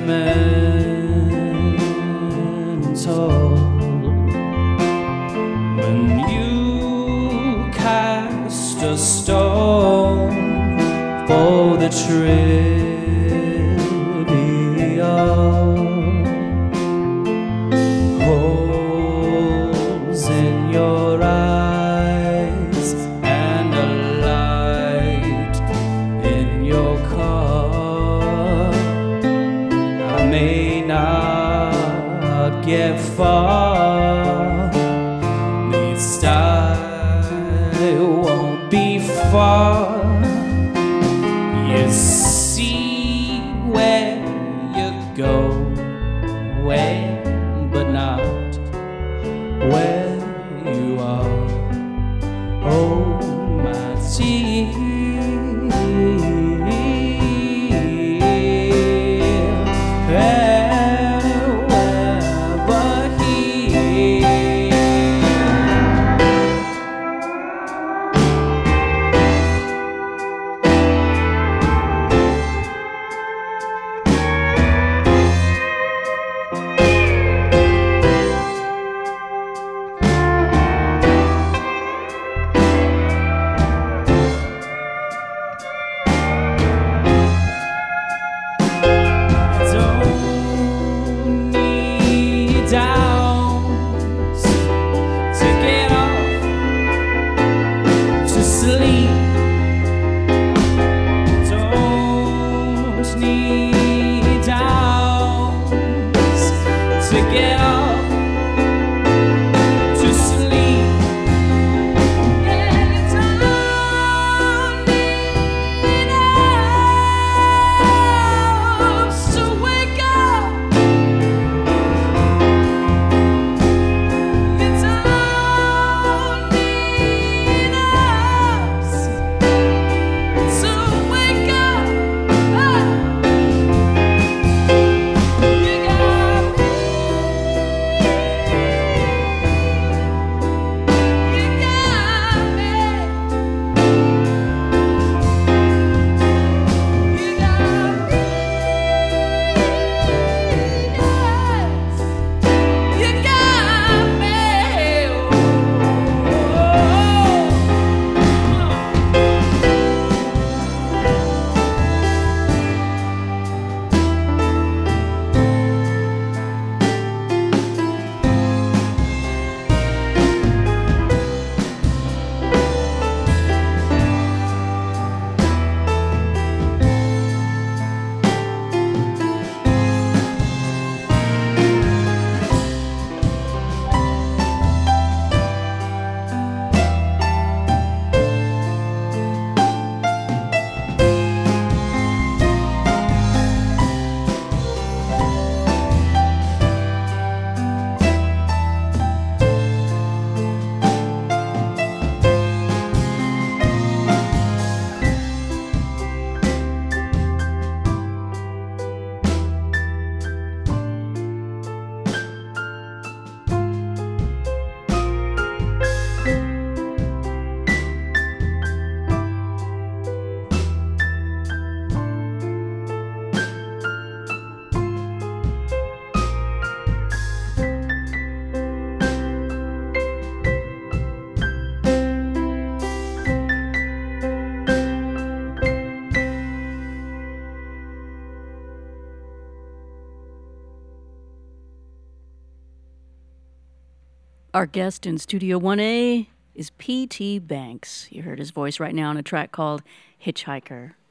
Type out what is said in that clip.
sentimental when you cast a stone for the trivial. Holes in your eyes and a light in your car. I may not get far, at least I won't be far. You see where you're going, but not where you are. Oh, my dear, ever here. Downs to get off to sleep. Don't need downs to get off to sleep. Yeah, you don't need downs to wake up. Our guest in Studio 1A is P.T. Banks. You heard his voice right now on a track called Hitchhiker.